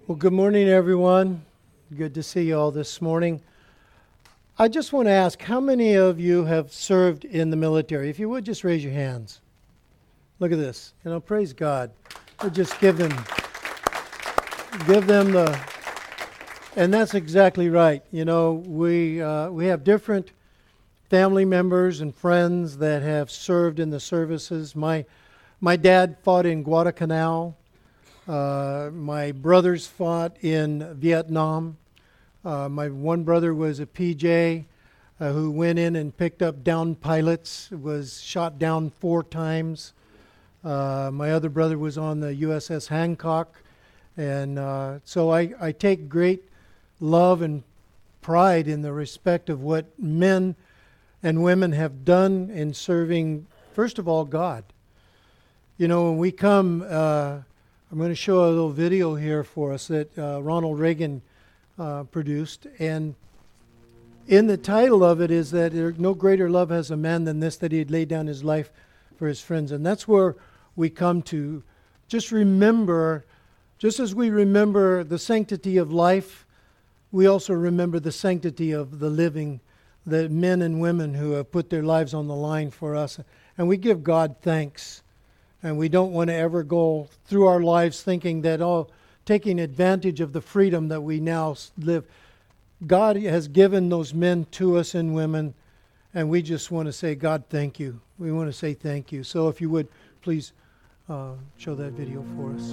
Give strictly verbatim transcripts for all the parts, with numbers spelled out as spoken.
Well, good morning, everyone. Good to see you all this morning. I just want to ask, how many of you have served in the military? If you would, just raise your hands. Look at this. You know, praise God. We'll just give them, give them the, and that's exactly right. You know, we uh, we have different family members and friends that have served in the services. My my dad fought in Guadalcanal. Uh, my brothers fought in Vietnam. Uh, my one brother was a P J uh, who went in and picked up downed pilots, was shot down four times. Uh, my other brother was on the U S S Hancock. And uh, so I, I take great love and pride in the respect of what men and women have done in serving, first of all, God. You know, when we come... Uh, I'm going to show a little video here for us that uh, Ronald Reagan uh, produced. And in the title of it is that there, no greater love has a man than this, that he'd lay down his life for his friends. And that's where we come to just remember, just as we remember the sanctity of life, we also remember the sanctity of the living, the men and women who have put their lives on the line for us. And we give God thanks. And we don't want to ever go through our lives thinking that, oh, taking advantage of the freedom that we now live. God has given those men to us and women, and we just want to say, God, thank you. We want to say thank you. So if you would, please uh, show that video for us.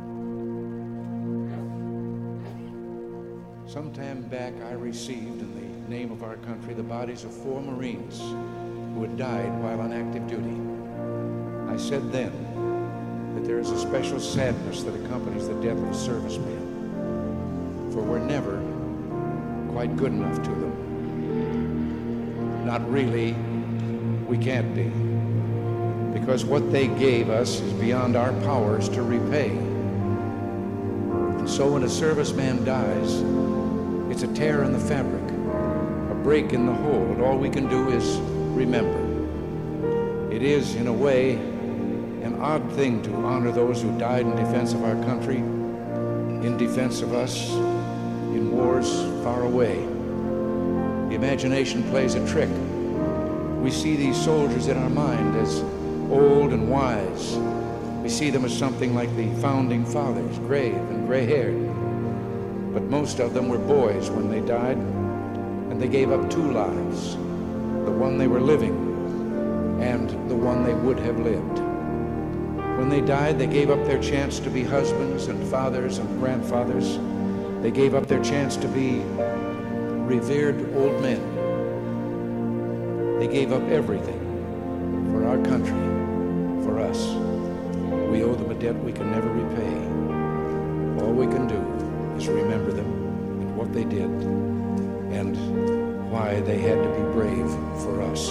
Some time back, I received in the name of our country the bodies of four Marines who had died while on active duty. I said then that there is a special sadness that accompanies the death of a serviceman, for we're never quite good enough to them. Not really, we can't be, because what they gave us is beyond our powers to repay. And so when a serviceman dies, it's a tear in the fabric, a break in the whole, and all we can do is remember. It is, in a way, an odd thing to honor those who died in defense of our country, in defense of us, in wars far away. The imagination plays a trick. We see these soldiers in our mind as old and wise. We see them as something like the founding fathers, grave and gray-haired. But most of them were boys when they died, and they gave up two lives, the one they were living and the one they would have lived. When they died, they gave up their chance to be husbands and fathers and grandfathers. They gave up their chance to be revered old men. They gave up everything for our country, for us. We owe them a debt we can never repay. All we can do is remember them and what they did and why they had to be brave for us.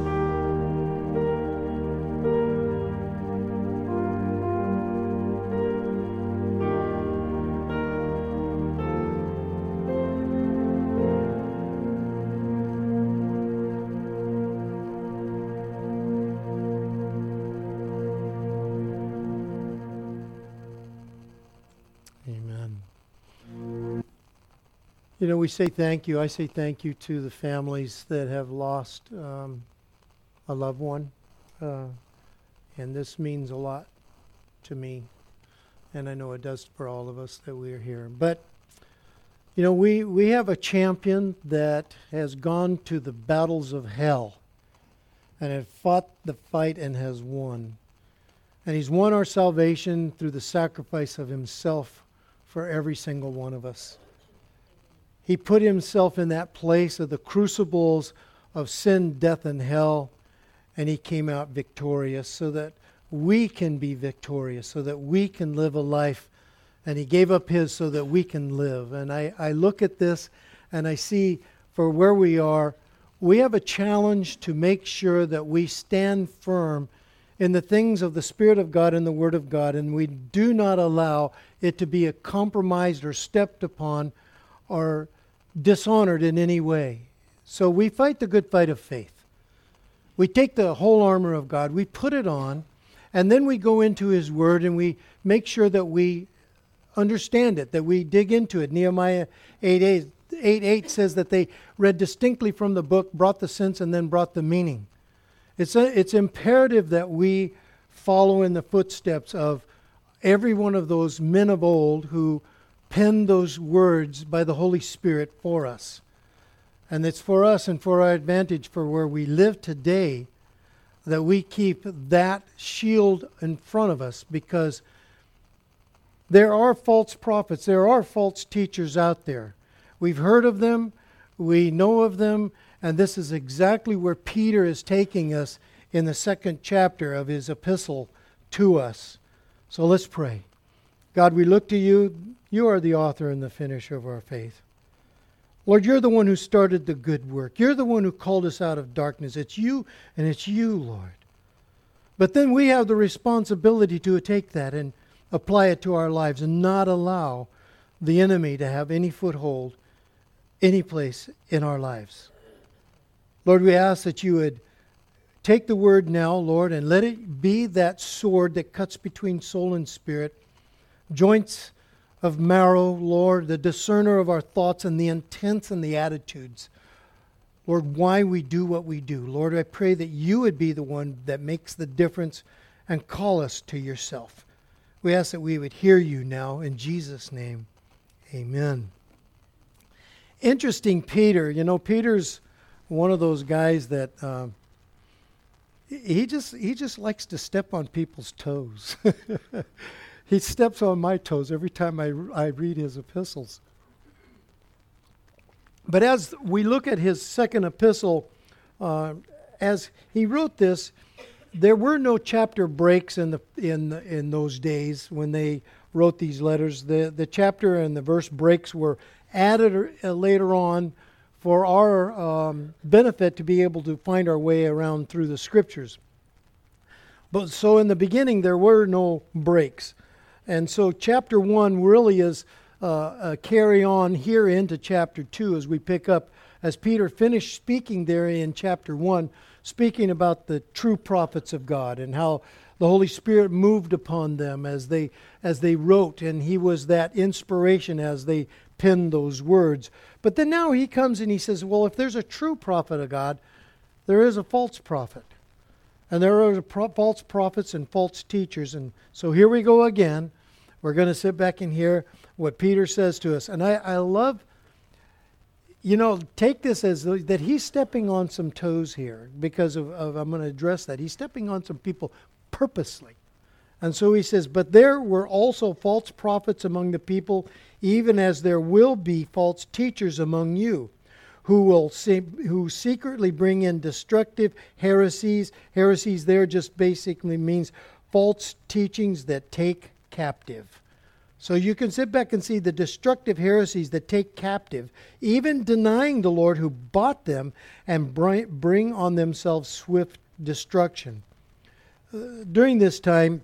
You know, we say thank you. I say thank you to the families that have lost um, a loved one. Uh, and this means a lot to me. And I know it does for all of us that we are here. But, you know, we, we have a champion that has gone to the battles of hell and has fought the fight and has won. And he's won our salvation through the sacrifice of himself for every single one of us. He put himself in that place of the crucibles of sin, death, and hell, and he came out victorious so that we can be victorious, so that we can live a life. And he gave up his so that we can live. And I, I look at this and I see for where we are, we have a challenge to make sure that we stand firm in the things of the Spirit of God and the Word of God, and we do not allow it to be a compromised or stepped upon or dishonored in any way. So we fight the good fight of faith. We take the whole armor of God, we put it on, and then we go into His Word and we make sure that we understand it, that we dig into it. Nehemiah eight eight, eight, eight says that they read distinctly from the book, brought the sense, and then brought the meaning. It's a, it's imperative that we follow in the footsteps of every one of those men of old who penned those words by the Holy Spirit for us. And it's for us and for our advantage for where we live today that we keep that shield in front of us, because there are false prophets, there are false teachers out there. We've heard of them, we know of them, and this is exactly where Peter is taking us in the second chapter of his epistle to us. So let's pray. God, we look to you. You are the author and the finisher of our faith. Lord, you're the one who started the good work. You're the one who called us out of darkness. It's you and it's you, Lord. But then we have the responsibility to take that and apply it to our lives and not allow the enemy to have any foothold any place in our lives. Lord, we ask that you would take the word now, Lord, and let it be that sword that cuts between soul and spirit, joints of marrow, Lord, the discerner of our thoughts and the intents and the attitudes. Lord, why we do what we do. Lord, I pray that you would be the one that makes the difference and call us to yourself. We ask that we would hear you now in Jesus' name. Amen. Interesting, Peter. You know, Peter's one of those guys that uh, he just he just likes to step on people's toes. He steps on my toes every time I, I read his epistles. But as we look at his second epistle, uh, as he wrote this, there were no chapter breaks in the in in those days when they wrote these letters. The the chapter and the verse breaks were added uh, later on for our um, benefit to be able to find our way around through the scriptures. But so in the beginning there were no breaks. And so chapter one really is uh, a carry on here into chapter two as we pick up, as Peter finished speaking there in chapter one, speaking about the true prophets of God and how the Holy Spirit moved upon them as they as they wrote, and he was that inspiration as they penned those words. But then now he comes and he says, well, if there's a true prophet of God, there is a false prophet. And there are pro- false prophets and false teachers. And so here we go again. We're going to sit back and hear what Peter says to us. And I, I love, you know, take this as that he's stepping on some toes here because of, of I'm going to address that. He's stepping on some people purposely. And so he says, but there were also false prophets among the people, even as there will be false teachers among you, who will se- who secretly bring in destructive heresies. Heresies there just basically means false teachings that take captive. So you can sit back and see the destructive heresies that take captive, even denying the Lord who bought them, and bring on themselves swift destruction. Uh, during this time,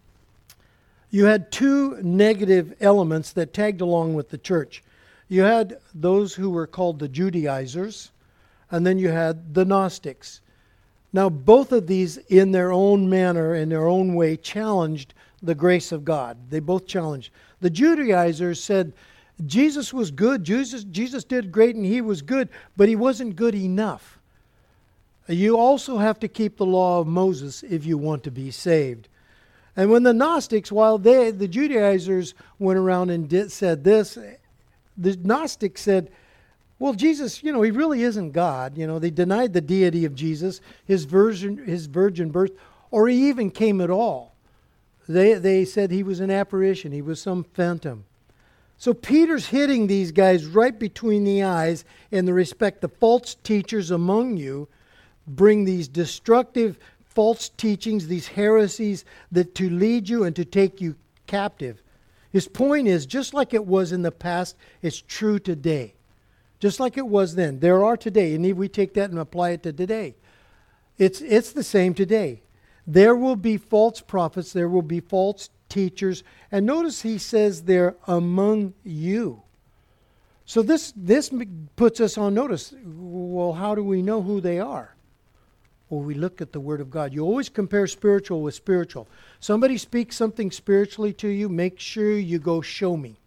you had two negative elements that tagged along with the church. You had those who were called the Judaizers, and then you had the Gnostics. Now, both of these, in their own manner, in their own way, challenged the grace of God. They both challenged. The Judaizers said Jesus was good, Jesus, Jesus did great, and he was good, but he wasn't good enough. You also have to keep the law of Moses if you want to be saved. And when the Gnostics, while they, the Judaizers went around and did, said this, the Gnostics said, well, Jesus, you know, he really isn't God. You know, they denied the deity of Jesus, his virgin, his virgin birth, or he even came at all. They, they said he was an apparition. He was some phantom. So Peter's hitting these guys right between the eyes in the respect the false teachers among you bring these destructive false teachings, these heresies that to lead you and to take you captive. His point is, just like it was in the past, it's true today. Just like it was then. There are today, and if we take that and apply it to today, it's it's the same today. There will be false prophets, there will be false teachers, and notice he says they're among you. So this this puts us on notice. Well, how do we know who they are? or we look at the Word of God. You always compare spiritual with spiritual. Somebody speaks something spiritually to you, make sure you go show me.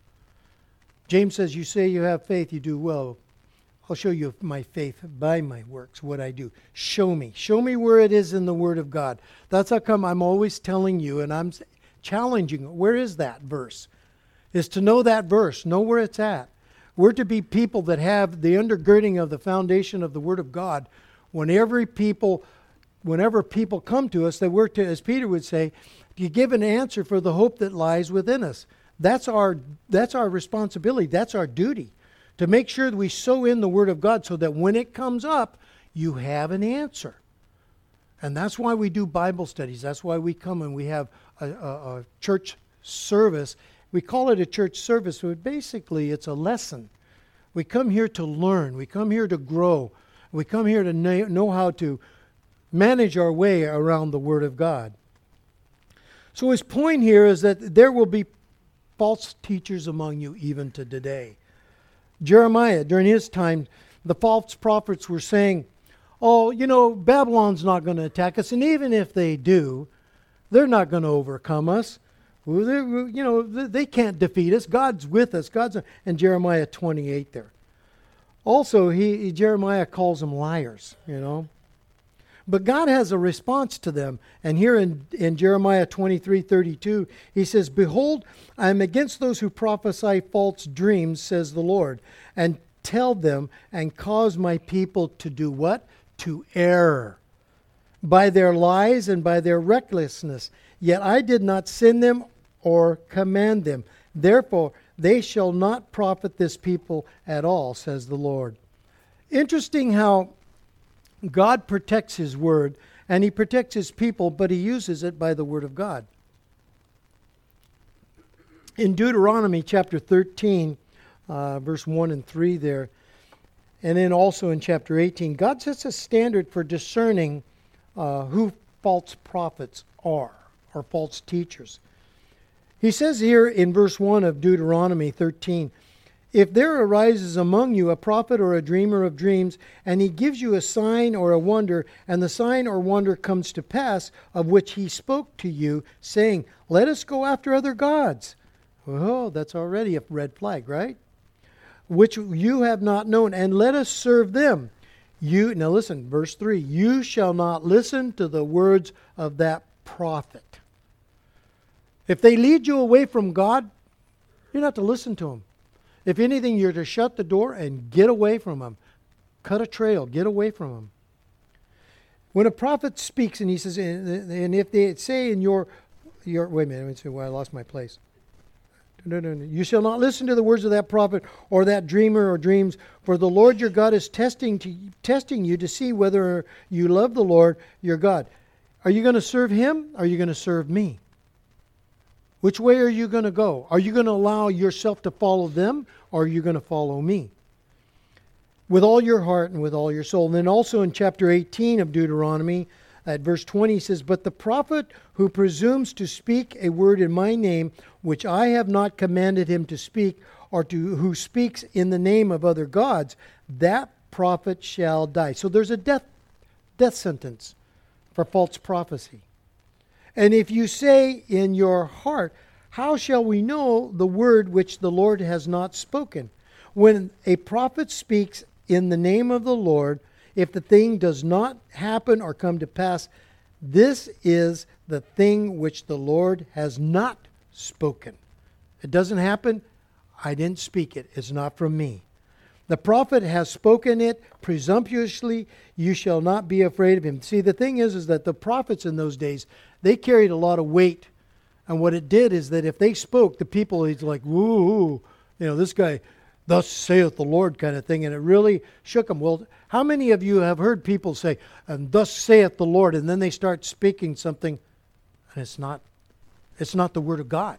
James says, you say you have faith, you do well. I'll show you my faith by my works, what I do. Show me. Show me where it is in the Word of God. That's how come I'm always telling you, and I'm challenging, where is that verse? Is to know that verse, know where it's at. We're to be people that have the undergirding of the foundation of the Word of God. Whenever people, whenever people come to us, that we're to, as Peter would say, to give an answer for the hope that lies within us. That's our, that's our responsibility. That's our duty. To make sure that we sow in the Word of God so that when it comes up, you have an answer. And that's why we do Bible studies. That's why we come and we have a, a, a church service. We call it a church service, but basically it's a lesson. We come here to learn. We come here to grow. We come here to know how to manage our way around the Word of God. So his point here is that there will be false teachers among you even to today. Jeremiah, during his time, the false prophets were saying, oh, you know, Babylon's not going to attack us, and even if they do, they're not going to overcome us. Well, you know, they can't defeat us. God's with us. God's in Jeremiah twenty-eight there. Also, he Jeremiah calls them liars, you know. But God has a response to them. And here in, in Jeremiah twenty-three thirty-two, he says, behold, I am against those who prophesy false dreams, says the Lord, and tell them and cause my people to do what? To err by their lies and by their recklessness. Yet I did not send them or command them. Therefore, they shall not profit this people at all, says the Lord. Interesting how God protects His Word, and He protects His people, but He uses it by the Word of God. In Deuteronomy chapter thirteen, uh, verse one and three there, and then also in chapter eighteen, God sets a standard for discerning uh, who false prophets are, or false teachers. He says here in verse one of Deuteronomy thirteen, if there arises among you a prophet or a dreamer of dreams, and he gives you a sign or a wonder, and the sign or wonder comes to pass, of which he spoke to you, saying, let us go after other gods. Oh, that's already a red flag, right? Which you have not known, and let us serve them. You, now listen, verse three, you shall not listen to the words of that prophet. If they lead you away from God, you're not to listen to them. If anything, you're to shut the door and get away from them. Cut a trail. Get away from them. When a prophet speaks and he says, and if they say in your, your wait a minute, let me see why I lost my place. No, no, no. You shall not listen to the words of that prophet or that dreamer or dreams, for the Lord your God is testing to, testing you to see whether you love the Lord your God. Are you going to serve Him? Or are you going to serve me? Which way are you going to go? Are you going to allow yourself to follow them, or are you going to follow me? With all your heart and with all your soul. And then also in chapter eighteen of Deuteronomy, at verse twenty, he says, but the prophet who presumes to speak a word in my name, which I have not commanded him to speak, or to who speaks in the name of other gods, that prophet shall die. So there's a death, death sentence for false prophecy. And if you say in your heart, how shall we know the word which the Lord has not spoken? When a prophet speaks in the name of the Lord, if the thing does not happen or come to pass, this is the thing which the Lord has not spoken. It doesn't happen, I didn't speak it. It's not from me. The prophet has spoken it presumptuously. You shall not be afraid of him. See, the thing is, is that the prophets in those days, they carried a lot of weight. And what it did is that if they spoke, the people, he's like, woo, you know, this guy, thus saith the Lord kind of thing. And it really shook them. Well, how many of you have heard people say, and thus saith the Lord, and then they start speaking something, and it's not, it's not the word of God.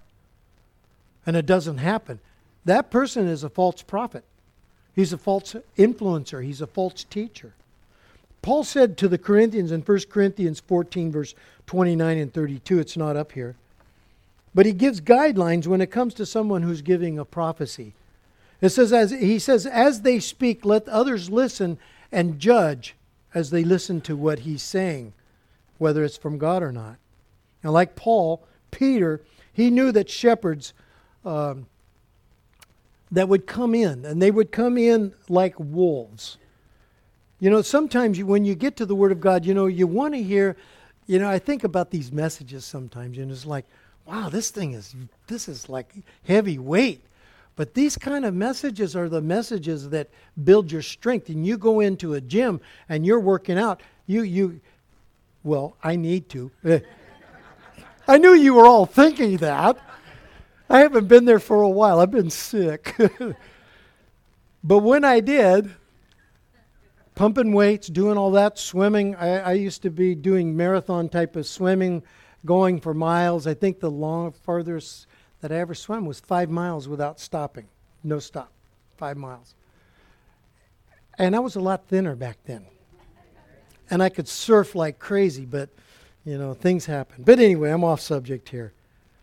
And it doesn't happen. That person is a false prophet. He's a false influencer. He's a false teacher. Paul said to the Corinthians in First Corinthians fourteen, verse twenty-nine and thirty-two, it's not up here, but he gives guidelines when it comes to someone who's giving a prophecy. It says, as he says, as they speak, let others listen and judge. as they listen to what he's saying, whether it's from God or not. Now, like Paul, Peter, he knew that shepherds um, that would come in, and they would come in like wolves. You know, sometimes you, when you get to the Word of God, you know, you want to hear, you know, I think about these messages sometimes, and it's like, wow, this thing is, this is like heavy weight. But these kind of messages are the messages that build your strength. And you go into a gym and you're working out, you, you, well, I need to. I knew you were all thinking that. I haven't been there for a while. I've been sick. But when I did, pumping weights, doing all that, swimming, I, I used to be doing marathon type of swimming, going for miles. I think the long, farthest that I ever swam was five miles without stopping. No stop. Five miles. And I was a lot thinner back then. And I could surf like crazy, but, you know, things happen. But anyway, I'm off subject here.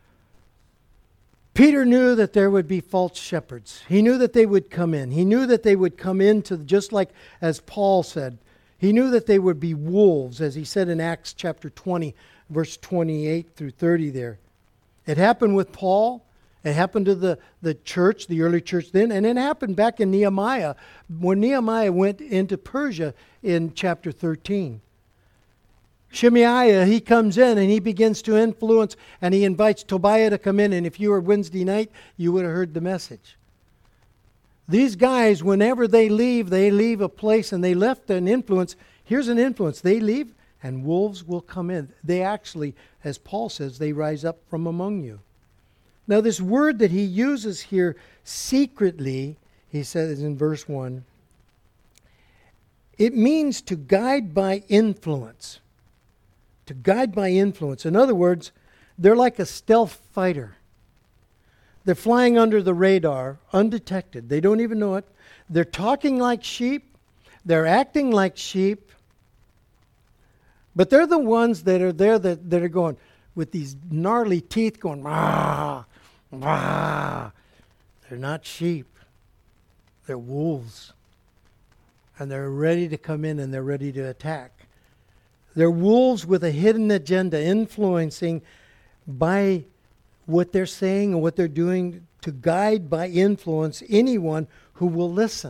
Peter knew that there would be false shepherds. He knew that they would come in. He knew that they would come into, just like as Paul said, he knew that they would be wolves, as he said in Acts chapter twenty, verse twenty-eight through thirty there. It happened with Paul. It happened to the, the church, the early church then. And it happened back in Nehemiah, when Nehemiah went into Persia in chapter thirteen. Shemaiah, he comes in and he begins to influence, and he invites Tobiah to come in. And if you were Wednesday night, you would have heard the message. These guys, whenever they leave, they leave a place and they left an influence. Here's an influence. They leave and wolves will come in. They actually, as Paul says, they rise up from among you. Now this word that he uses here, secretly, he says in verse one, it means to guide by influence. To guide by influence. In other words, they're like a stealth fighter. They're flying under the radar, undetected. They don't even know it. They're talking like sheep. They're acting like sheep. But they're the ones that are there that, that are going with these gnarly teeth going, rah, rah. They're not sheep. They're wolves. And they're ready to come in and they're ready to attack. They're wolves with a hidden agenda, influencing by what they're saying and what they're doing, to guide by influence anyone who will listen.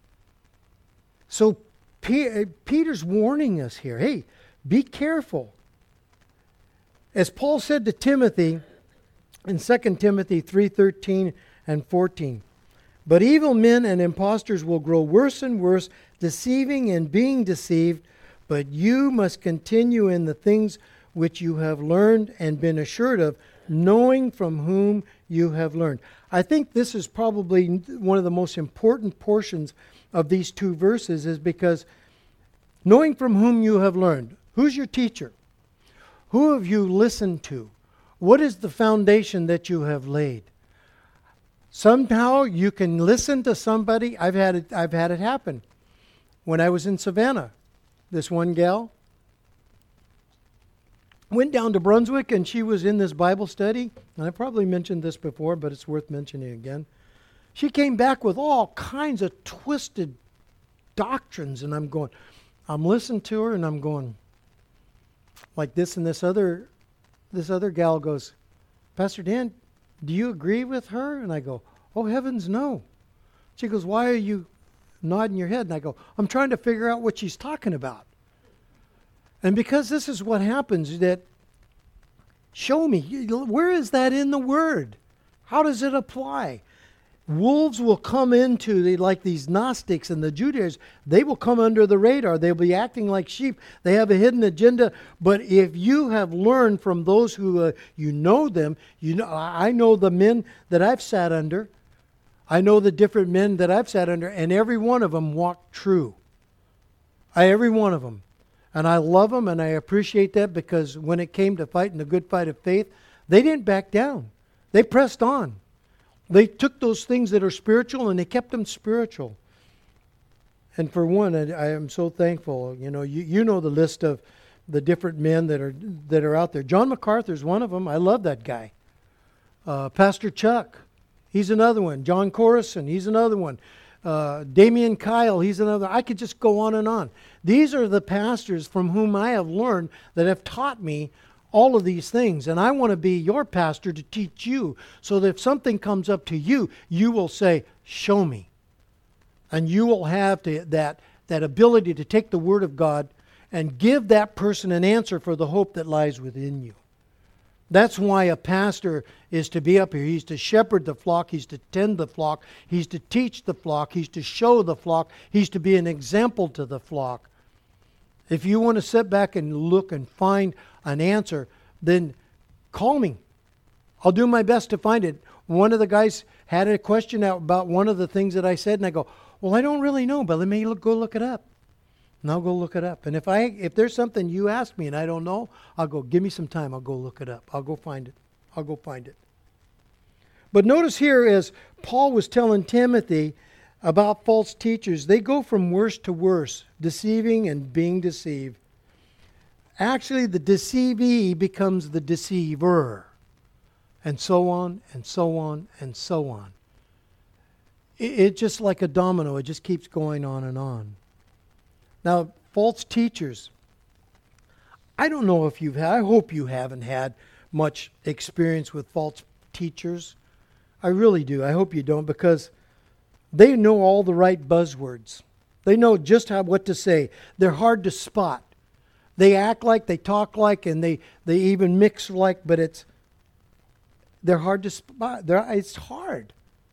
So P- Peter's warning us here. Hey, be careful. As Paul said to Timothy in Second Timothy three thirteen and fourteen, but evil men and impostors will grow worse and worse, deceiving and being deceived, but you must continue in the things which you have learned and been assured of, knowing from whom you have learned. I think this is probably one of the most important portions of these two verses, is because knowing from whom you have learned. Who's your teacher? Who have you listened to? What is the foundation that you have laid? Somehow you can listen to somebody. I've had it, I've had it happen. When I was in Savannah, this one gal went down to Brunswick, and she was in this Bible study. And I probably mentioned this before, but it's worth mentioning again. She came back with all kinds of twisted doctrines, and I'm going, I'm listening to her, and I'm going like this, and this other, this other gal goes, Pastor Dan, do you agree with her? And I go, oh heavens no. She goes, why are you nodding your head? And I go, I'm trying to figure out what she's talking about. And because this is what happens, that show me, where is that in the Word? How does it apply? Wolves will come into, the, like these Gnostics and the Judaizers, they will come under the radar. They'll be acting like sheep. They have a hidden agenda. But if you have learned from those who, uh, you know them, you know, I know the men that I've sat under. I know the different men that I've sat under, and every one of them walked true. I, every one of them. And I love them, and I appreciate that, because when it came to fighting the good fight of faith, they didn't back down. They pressed on. They took those things that are spiritual and they kept them spiritual. And for one, I, I am so thankful. You know, you, you know the list of the different men that are that are out there. John MacArthur's one of them. I love that guy. Uh, Pastor Chuck, he's another one. John Corison, he's another one. uh, Damian Kyle, he's another. I could just go on and on. These are the pastors from whom I have learned that have taught me all of these things. And I want to be your pastor to teach you, so that if something comes up to you, you will say, show me. And you will have to, that, that ability to take the Word of God and give that person an answer for the hope that lies within you. That's why a pastor is to be up here. He's to shepherd the flock. He's to tend the flock. He's to teach the flock. He's to show the flock. He's to be an example to the flock. If you want to sit back and look and find an answer, then call me. I'll do my best to find it. One of the guys had a question out about one of the things that I said, and I go, well, I don't really know, but let me look, go look it up. And I'll go look it up. And if I if there's something you ask me and I don't know, I'll go, give me some time. I'll go look it up. I'll go find it. I'll go find it. But notice here, as Paul was telling Timothy about false teachers, they go from worse to worse, deceiving and being deceived. Actually, the deceivee becomes the deceiver. And so on, and so on, and so on. It, it just like a domino. It just keeps going on and on. Now, false teachers. I don't know if you've had, I hope you haven't had much experience with false teachers. I really do. I hope you don't, because they know all the right buzzwords. They know just how what to say. They're hard to spot. They act like, they talk like, and they, they even mix like, but it's they're hard to spot. They're, it's hard.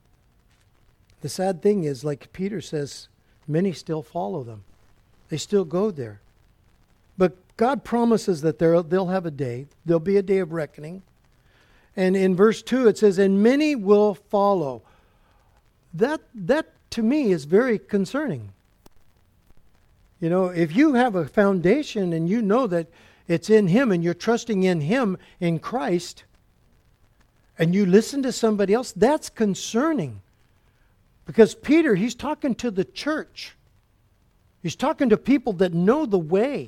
The sad thing is, like Peter says, many still follow them. They still go there. But God promises that they'll have a day. There'll be a day of reckoning. And in verse two it says, and many will follow. That, that to me is very concerning. You know, if you have a foundation and you know that it's in Him and you're trusting in Him, in Christ, and you listen to somebody else, that's concerning. Because Peter, he's talking to the church. He's talking to people that know the way.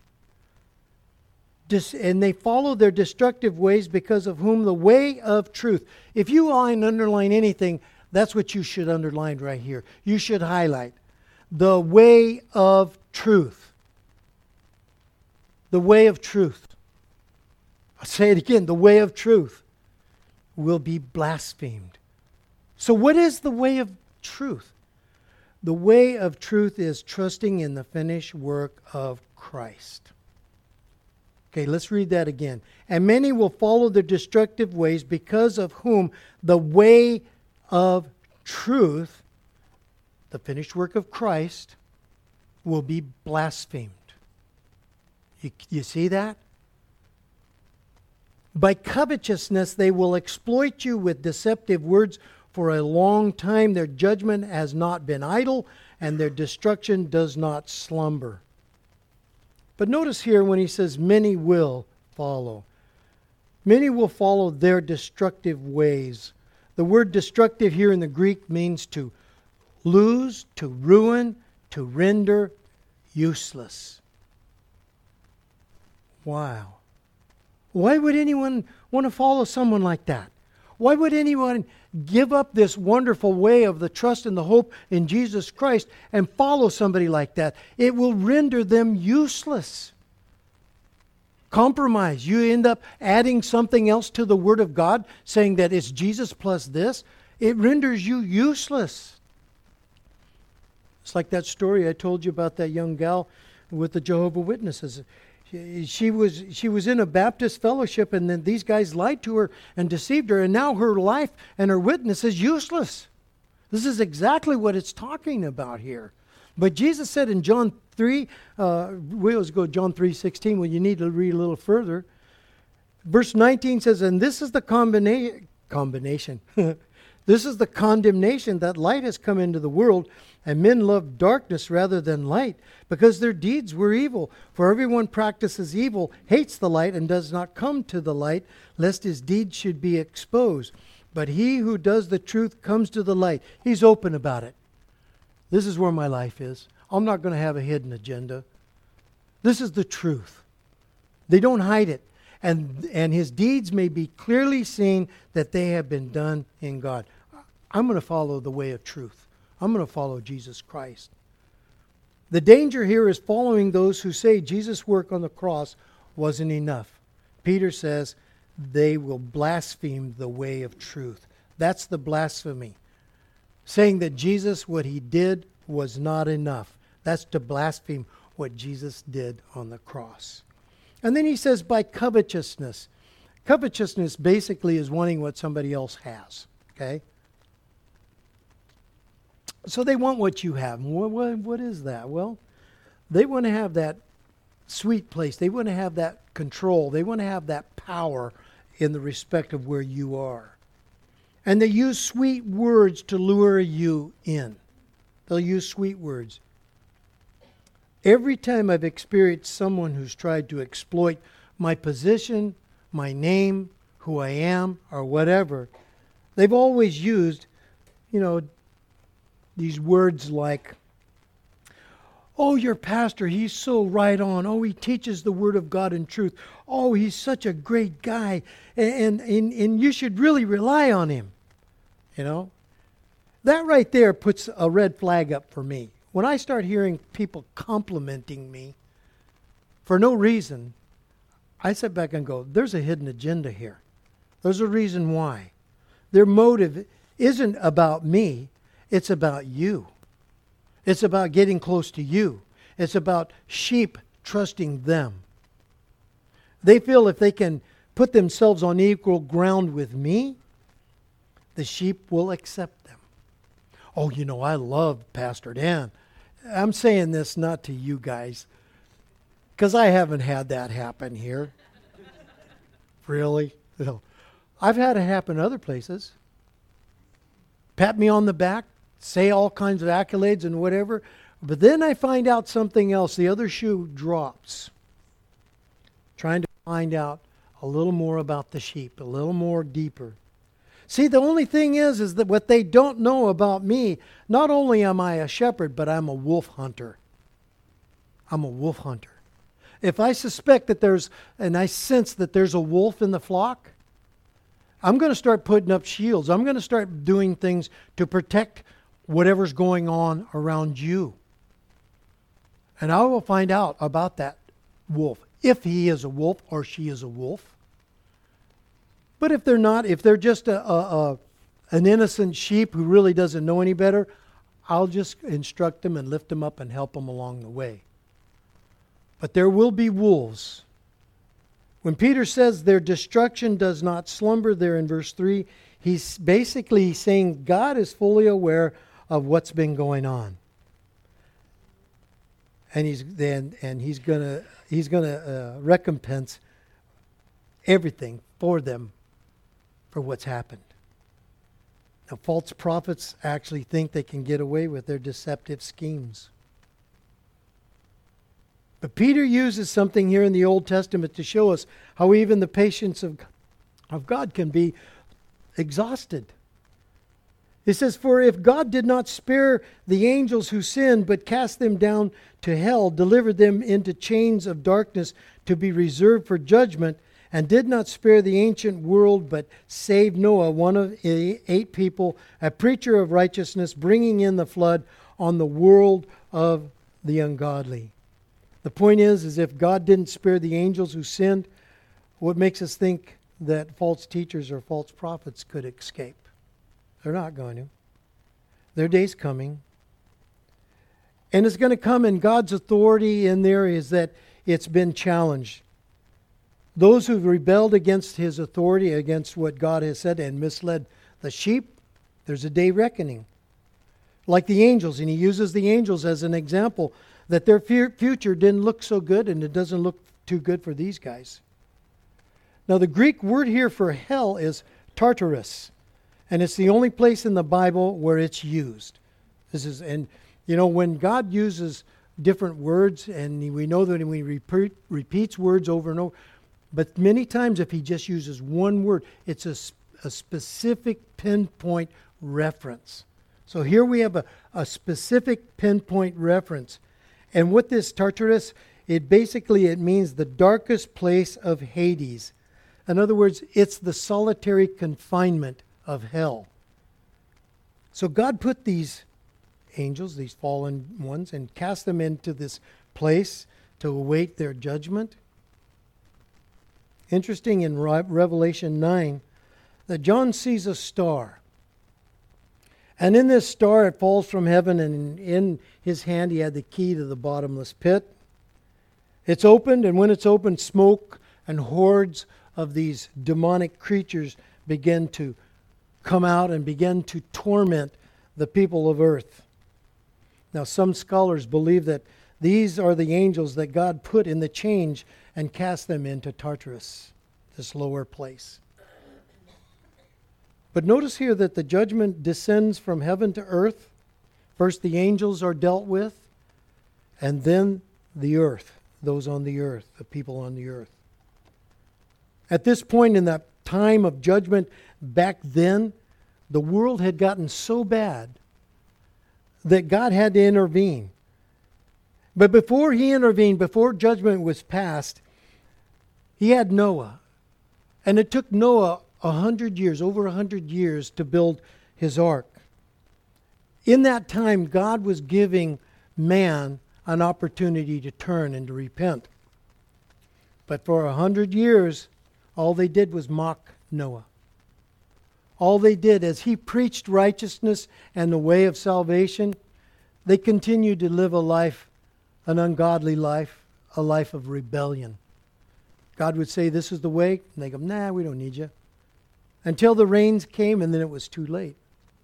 And they follow their destructive ways, because of whom the way of truth. If you underline anything, that's what you should underline right here. You should highlight the way of truth. The way of truth. I'll say it again. The way of truth will be blasphemed. So what is the way of truth? The way of truth is trusting in the finished work of Christ. Okay, let's read that again. And many will follow their destructive ways, because of whom the way of truth, the finished work of Christ, will be blasphemed. You, you see that? By covetousness they will exploit you with deceptive words. For a long time their judgment has not been idle, and their destruction does not slumber. But notice here when he says many will follow. Many will follow their destructive ways. The word destructive here in the Greek means to lose, to ruin, to render useless. Wow. Why would anyone want to follow someone like that? Why would anyone give up this wonderful way of the trust and the hope in Jesus Christ and follow somebody like that? It will render them useless. Compromise. You end up adding something else to the Word of God, saying that it's Jesus plus this. It renders you useless. It's like that story I told you about that young gal with the Jehovah's Witnesses. She was she was in a Baptist fellowship, and then these guys lied to her and deceived her, and now her life and her witness is useless. This is exactly what it's talking about here. But Jesus said in John three, uh, we always go John three sixteen. Well, you need to read a little further. Verse nineteen says, and this is the combina- combination. This is the condemnation, that light has come into the world, and men love darkness rather than light, because their deeds were evil. For everyone practices evil, hates the light, and does not come to the light, lest his deeds should be exposed. But he who does the truth comes to the light. He's open about it. This is where my life is. I'm not going to have a hidden agenda. This is the truth. They don't hide it. And, and his deeds may be clearly seen that they have been done in God. I'm going to follow the way of truth. I'm going to follow Jesus Christ. The danger here is following those who say Jesus' work on the cross wasn't enough. Peter says they will blaspheme the way of truth. That's the blasphemy. Saying that Jesus, what he did was not enough. That's to blaspheme what Jesus did on the cross. And then he says by covetousness. Covetousness basically is wanting what somebody else has. Okay? So they want what you have. What, what, what is that? Well, they want to have that sweet place. They want to have that control. They want to have that power in the respect of where you are. And they use sweet words to lure you in. They'll use sweet words. Every time I've experienced someone who's tried to exploit my position, my name, who I am, or whatever, they've always used, you know, these words like, oh, your pastor, he's so right on. Oh, he teaches the Word of God in truth. Oh, he's such a great guy. And, and, and you should really rely on him. You know? That right there puts a red flag up for me. When I start hearing people complimenting me for no reason, I sit back and go, there's a hidden agenda here. There's a reason why. Their motive isn't about me. It's about you. It's about getting close to you. It's about sheep trusting them. They feel if they can put themselves on equal ground with me, the sheep will accept them. Oh, you know, I love Pastor Dan. I'm saying this not to you guys, because I haven't had that happen here. Really? No. I've had it happen other places. Pat me on the back, say all kinds of accolades and whatever, but then I find out something else. The other shoe drops. Trying to find out a little more about the sheep, a little more deeper. See, the only thing is, is that what they don't know about me, not only am I a shepherd, but I'm a wolf hunter. I'm a wolf hunter. If I suspect that there's, and I sense that there's a wolf in the flock, I'm going to start putting up shields. I'm going to start doing things to protect whatever's going on around you. And I will find out about that wolf, if he is a wolf or she is a wolf. But if they're not, if they're just a, a, a an innocent sheep who really doesn't know any better, I'll just instruct them and lift them up and help them along the way. But there will be wolves. When Peter says their destruction does not slumber there in verse three, he's basically saying God is fully aware of what's been going on. And he's then and he's gonna he's gonna uh, recompense everything for them for what's happened. Now, false prophets actually think they can get away with their deceptive schemes. But Peter uses something here in the Old Testament to show us how even the patience of, of God can be exhausted. It says, for if God did not spare the angels who sinned, but cast them down to hell, delivered them into chains of darkness to be reserved for judgment, and did not spare the ancient world, but saved Noah, one of eight people, a preacher of righteousness, bringing in the flood on the world of the ungodly. The point is, is if God didn't spare the angels who sinned, what makes us think that false teachers or false prophets could escape? They're not going to. Their day's coming. And it's going to come, and God's authority in there is that it's been challenged. Those who've rebelled against His authority, against what God has said, and misled the sheep, there's a day reckoning. Like the angels, and He uses the angels as an example, that their future didn't look so good, and it doesn't look too good for these guys. Now, the Greek word here for hell is Tartarus, and it's the only place in the Bible where it's used. This is, and you know, when God uses different words, and we know that He repeat, repeats words over and over, but many times if He just uses one word, it's a, a specific pinpoint reference. So here we have a, a specific pinpoint reference. And what this Tartarus, it basically, it means the darkest place of Hades. In other words, it's the solitary confinement of hell. So God put these angels, these fallen ones, and cast them into this place to await their judgment. Interesting in Revelation nine that John sees a star. And in this star it falls from heaven, and in his hand he had the key to the bottomless pit. It's opened, and when it's opened, smoke and hordes of these demonic creatures begin to come out and begin to torment the people of earth. Now, some scholars believe that these are the angels that God put in the change and cast them into Tartarus, this lower place. But notice here that the judgment descends from heaven to earth. First the angels are dealt with, and then the earth, those on the earth, the people on the earth. At this point in that time of judgment, back then, the world had gotten so bad that God had to intervene. But before he intervened, before judgment was passed, he had Noah. And it took Noah a hundred years, over a hundred years, to build his ark. In that time, God was giving man an opportunity to turn and to repent. But for a hundred years, all they did was mock Noah. All they did, as he preached righteousness and the way of salvation, they continued to live a life, an ungodly life, a life of rebellion. God would say, this is the way, and they go, nah, we don't need you. Until the rains came, and then it was too late.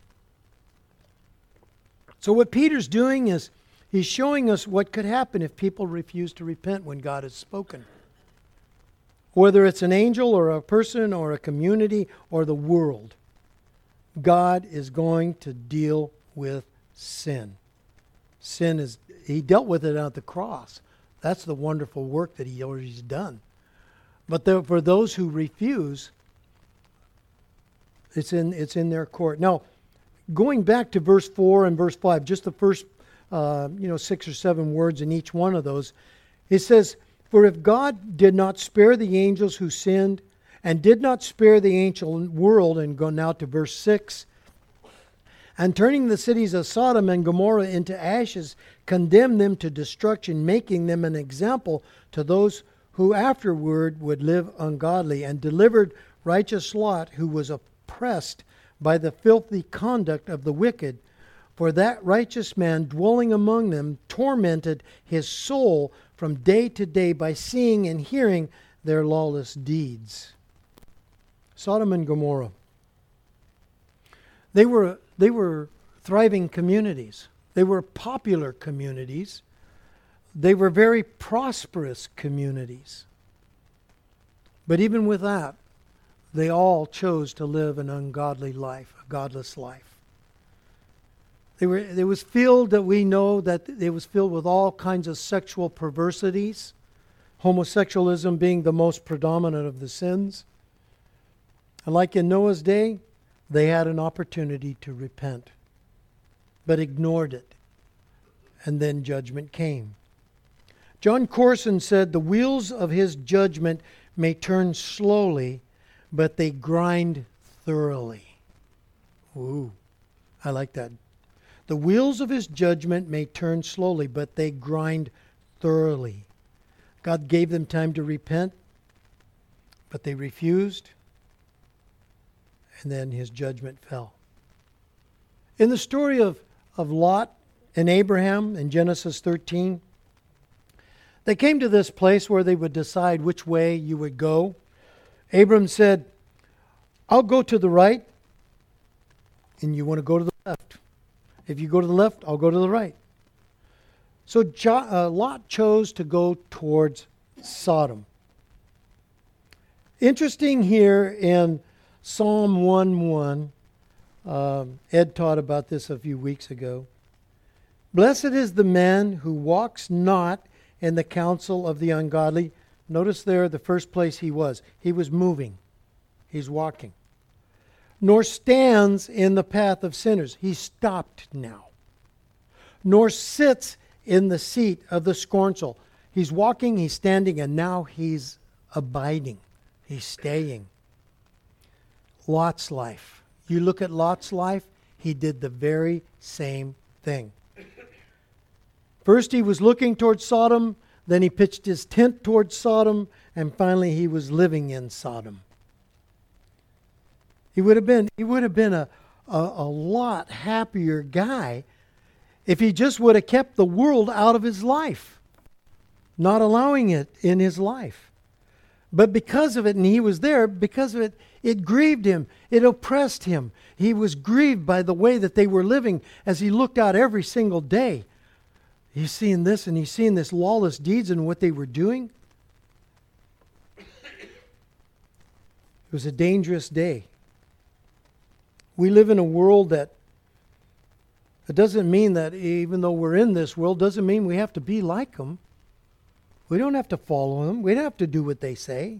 So what Peter's doing is, he's showing us what could happen if people refuse to repent when God has spoken. Whether it's an angel or a person or a community or the world, God is going to deal with sin. Sin is, he dealt with it at the cross. That's the wonderful work that he already has done. But there, for those who refuse, it's in, it's in their court. Now, going back to verse four and verse five, just the first uh, you know, six or seven words in each one of those, it says, for if God did not spare the angels who sinned, and did not spare the ancient world, and go now to verse six, and turning the cities of Sodom and Gomorrah into ashes, condemned them to destruction, making them an example to those who afterward would live ungodly, and delivered righteous Lot, who was oppressed by the filthy conduct of the wicked. For that righteous man dwelling among them tormented his soul from day to day by seeing and hearing their lawless deeds. Sodom and Gomorrah. They were, they were thriving communities. They were popular communities. They were very prosperous communities. But even with that, they all chose to live an ungodly life, a godless life. They were, it was filled, that we know that it was filled with all kinds of sexual perversities, homosexualism being the most predominant of the sins. And like in Noah's day, they had an opportunity to repent, but ignored it. And then judgment came. John Corson said, the wheels of his judgment may turn slowly, but they grind thoroughly. Ooh, I like that. The wheels of his judgment may turn slowly, but they grind thoroughly. God gave them time to repent, but they refused, and then his judgment fell. In the story of, of Lot and Abraham in Genesis thirteen, they came to this place where they would decide which way you would go. Abram said, I'll go to the right, and you want to go to the left. If you go to the left, I'll go to the right. So jo- uh, Lot chose to go towards Sodom. Interesting here in Psalm one one, um, Ed taught about this a few weeks ago. Blessed is the man who walks not in the counsel of the ungodly. Notice there the first place he was. He was moving. He's walking. Nor stands in the path of sinners. He stopped now. Nor sits in the seat of the scornful. He's walking, he's standing, and now he's abiding. He's staying. Lot's life. You look at Lot's life, he did the very same thing. First he was looking towards Sodom, then he pitched his tent towards Sodom, and finally he was living in Sodom. He would have been, he would have been a, a, a lot happier guy if he just would have kept the world out of his life, not allowing it in his life. But because of it, and he was there, because of it, it grieved him. It oppressed him. He was grieved by the way that they were living as he looked out every single day. He's seeing this and he's seeing this lawless deeds and what they were doing. It was a dangerous day. We live in a world that it doesn't mean that even though we're in this world, doesn't mean we have to be like them. We don't have to follow them. We don't have to do what they say.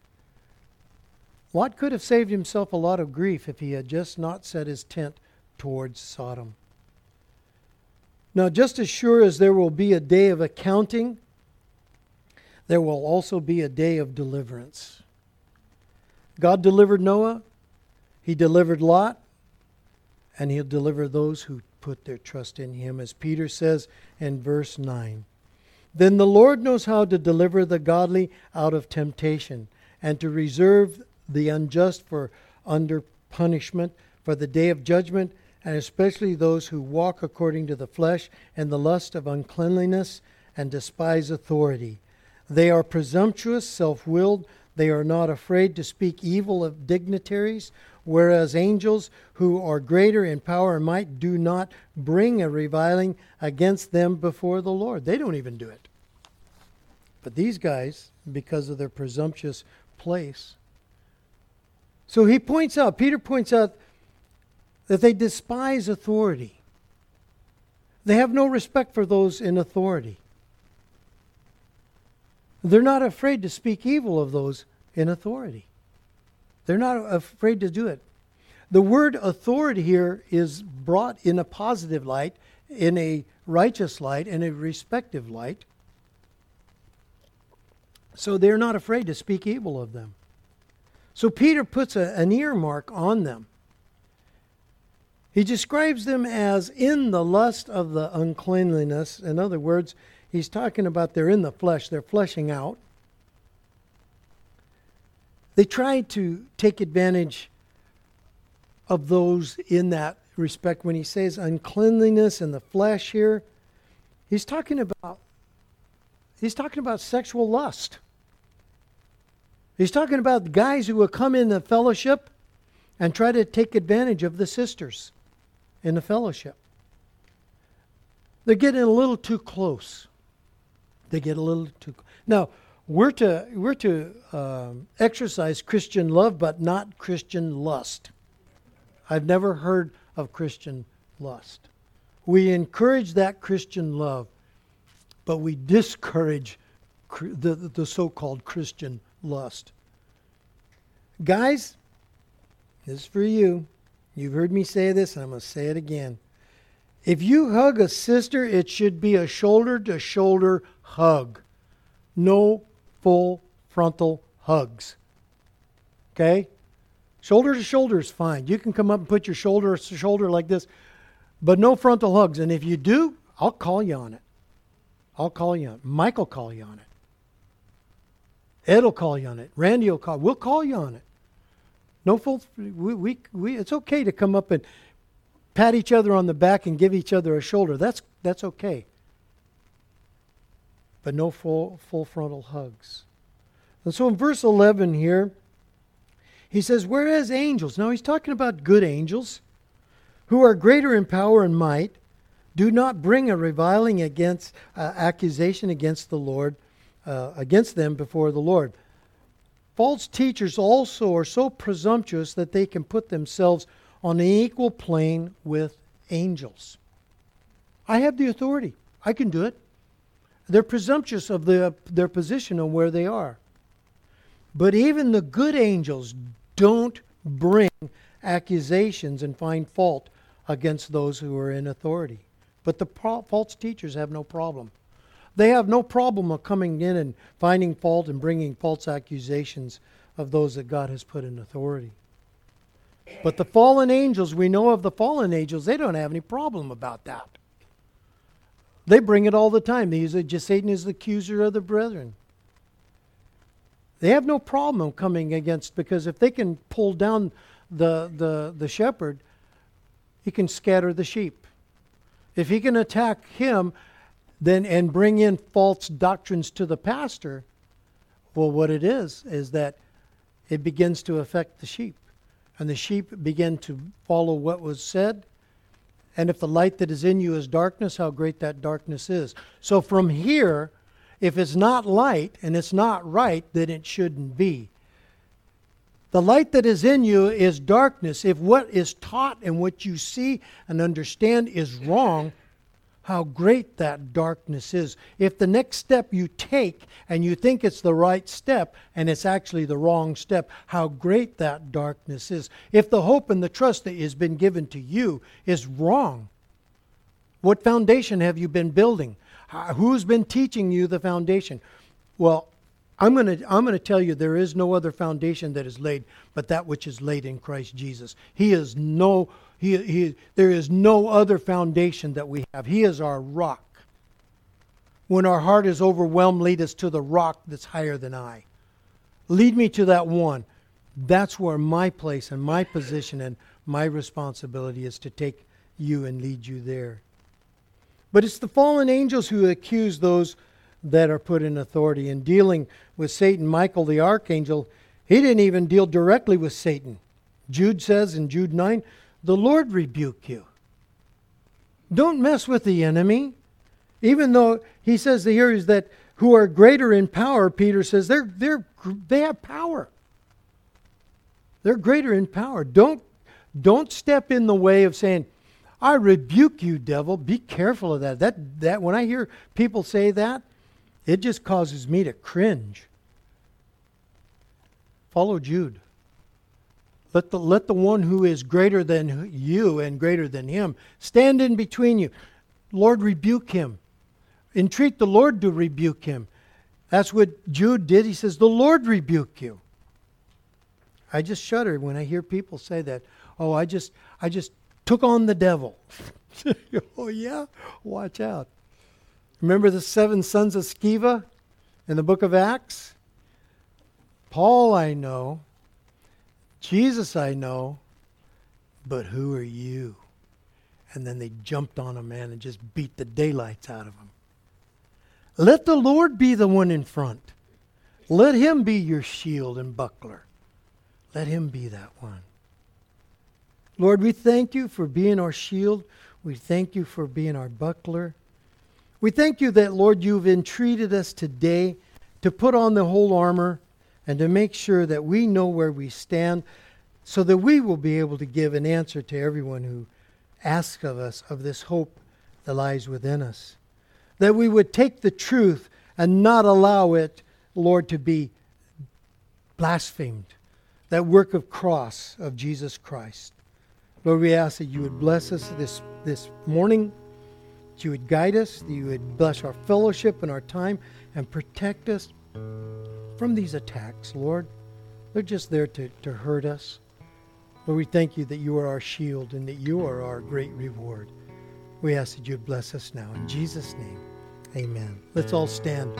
Lot could have saved himself a lot of grief if he had just not set his tent towards Sodom. Now, just as sure as there will be a day of accounting, there will also be a day of deliverance. God delivered Noah, He delivered Lot, and He'll deliver those who put their trust in Him, as Peter says in verse nine. Then the Lord knows how to deliver the godly out of temptation, and to reserve the unjust for under punishment, for the day of judgment, and especially those who walk according to the flesh and the lust of uncleanliness and despise authority. They are presumptuous, self-willed. They are not afraid to speak evil of dignitaries, whereas angels who are greater in power and might do not bring a reviling against them before the Lord. They don't even do it. But these guys, because of their presumptuous place. So he points out, Peter points out, that they despise authority. They have no respect for those in authority. They're not afraid to speak evil of those in authority. They're not afraid to do it. The word authority here is brought in a positive light, in a righteous light, in a respective light. So they're not afraid to speak evil of them. So Peter puts a, an earmark on them. He describes them as in the lust of the uncleanliness. In other words, he's talking about they're in the flesh. They're fleshing out. They try to take advantage of those in that respect. When he says uncleanliness in the flesh here, he's talking about he's talking about sexual lust. He's talking about guys who will come in the fellowship and try to take advantage of the sisters in the fellowship. They're getting a little too close. They get a little too close. Now, we're to we're to um, exercise Christian love, but not Christian lust. I've never heard of Christian lust. We encourage that Christian love, but we discourage the, the so-called Christian lust. Guys, this is for you. You've heard me say this, and I'm going to say it again. If you hug a sister, it should be a shoulder-to-shoulder hug. No full frontal hugs. Okay? Shoulder to shoulder is fine. You can come up and put your shoulder to shoulder like this, but no frontal hugs. And if you do, I'll call you on it. I'll call you on it. Mike will call you on it. Ed will call you on it. Randy will call. We'll call you on it. No full. We, we, we, it's okay to come up and pat each other on the back and give each other a shoulder. That's that's okay. But no full full frontal hugs. And so in verse eleven here, he says, whereas angels, now he's talking about good angels, who are greater in power and might, do not bring a reviling against uh, accusation against the Lord, uh, against them before the Lord. False teachers also are so presumptuous that they can put themselves on an equal plane with angels. I have the authority. I can do it. They're presumptuous of the, their position on where they are. But even the good angels don't bring accusations and find fault against those who are in authority. But the pro- false teachers have no problem. They have no problem of coming in and finding fault and bringing false accusations of those that God has put in authority. But the fallen angels, we know of the fallen angels, they don't have any problem about that. They bring it all the time. They use it, just Satan is the accuser of the brethren. They have no problem coming against, because if they can pull down the, the, the shepherd, he can scatter the sheep. If he can attack him then and bring in false doctrines to the pastor, well, what it is, is that it begins to affect the sheep. And the sheep begin to follow what was said. And if the light that is in you is darkness, how great that darkness is. So from here, if it's not light and it's not right, then it shouldn't be. The light that is in you is darkness. If what is taught and what you see and understand is wrong, how great that darkness is. If the next step you take and you think it's the right step and it's actually the wrong step, how great that darkness is. If the hope and the trust that has been given to you is wrong, what foundation have you been building? Who's been teaching you the foundation? Well, I'm going to I'm going to tell you there is no other foundation that is laid but that which is laid in Christ Jesus. He is no he he there is no other foundation that we have. He is our rock. When our heart is overwhelmed, lead us to the rock that's higher than I. Lead me to that one. That's where my place and my position and my responsibility is, to take you and lead you there. But it's the fallen angels who accuse those that are put in authority. In dealing with Satan, Michael the archangel, he didn't even deal directly with Satan. Jude says in Jude nine, the Lord rebuke you. Don't mess with the enemy. Even though he says here is that who are greater in power, Peter says they're they're they have power. They're greater in power. Don't don't step in the way of saying, I rebuke you, devil. Be careful of that. That that when I hear people say that, it just causes me to cringe. Follow Jude. Let the let the one who is greater than you and greater than him stand in between you. Lord, rebuke him. Entreat the Lord to rebuke him. That's what Jude did. He says, the Lord rebuke you. I just shudder when I hear people say that. Oh, I just I just took on the devil. Oh yeah? Watch out. Remember the seven sons of Sceva in the book of Acts? Paul I know. Jesus I know. But who are you? And then they jumped on a man and just beat the daylights out of him. Let the Lord be the one in front. Let him be your shield and buckler. Let him be that one. Lord, we thank you for being our shield. We thank you for being our buckler. We thank you that, Lord, you've entreated us today to put on the whole armor and to make sure that we know where we stand, so that we will be able to give an answer to everyone who asks of us of this hope that lies within us. That we would take the truth and not allow it, Lord, to be blasphemed. That work of cross of Jesus Christ. Lord, we ask that you would bless us this, this morning, that you would guide us, that you would bless our fellowship and our time, and protect us from these attacks, Lord. They're just there to, to hurt us. Lord, we thank you that you are our shield and that you are our great reward. We ask that you would bless us now. In Jesus' name, amen. Let's all stand.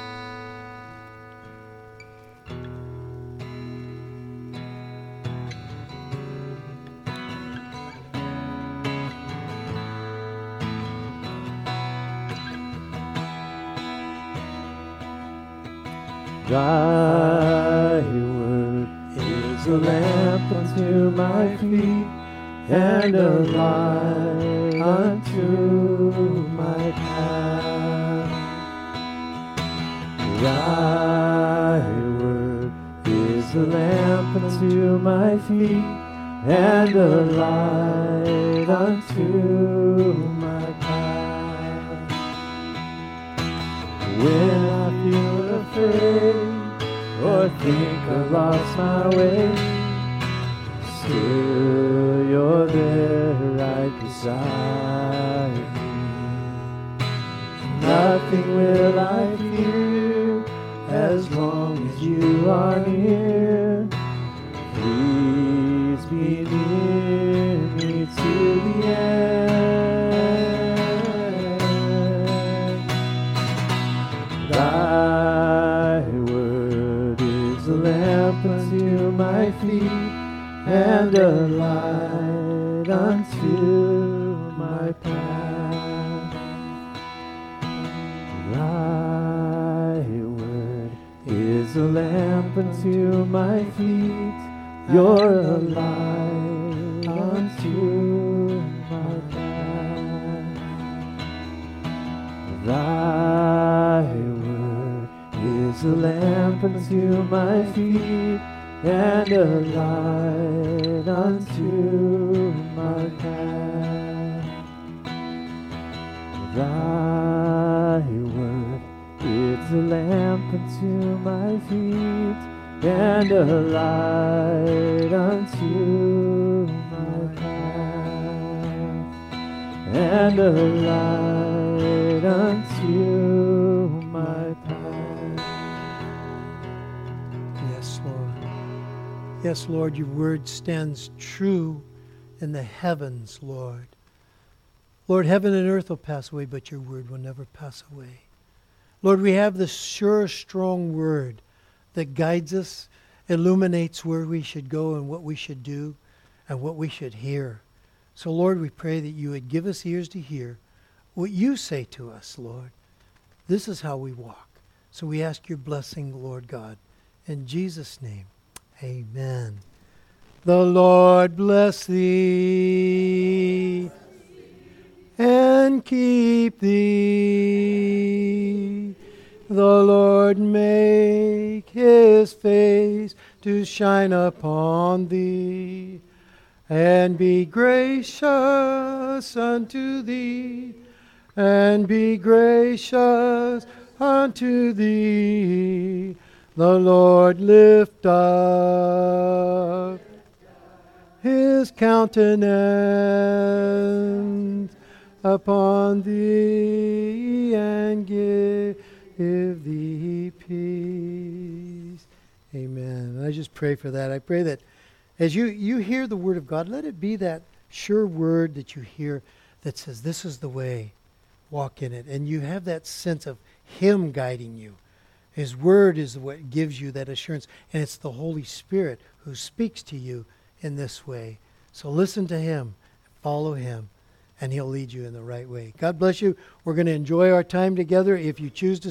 Thy word is a lamp unto my feet and a light unto my path. Thy word is a lamp unto my feet and a light unto my path. When I feel afraid or think I've lost my way, still you're there right beside me. Nothing will I fear as long as you are near. Please be near me to the end. and a light unto my path. Thy word is a lamp unto my feet, you're a light unto my path. Thy word is a lamp unto my feet, and a light unto my path. Thy word is a lamp unto my feet, and a light unto my path, and a light unto my path. Yes, Lord. Yes, Lord, your word stands true in the heavens, Lord. Lord, heaven and earth will pass away, but your word will never pass away. Lord, we have this sure, strong word that guides us, illuminates where we should go and what we should do and what we should hear. So, Lord, we pray that you would give us ears to hear what you say to us, Lord. This is how we walk. So we ask your blessing, Lord God. In Jesus' name, amen. The Lord bless thee and keep thee. The Lord make his face to shine upon thee, and be gracious unto thee, and be gracious unto thee. The Lord lift up his countenance upon thee, and give thee peace. Amen. I just pray for that. I pray that as you, you hear the word of God, let it be that sure word that you hear that says, this is the way, walk in it. And you have that sense of him guiding you. His word is what gives you that assurance. And it's the Holy Spirit who speaks to you in this way. So listen to him, follow him, and he'll lead you in the right way. God bless you. We're going to enjoy our time together. If you choose to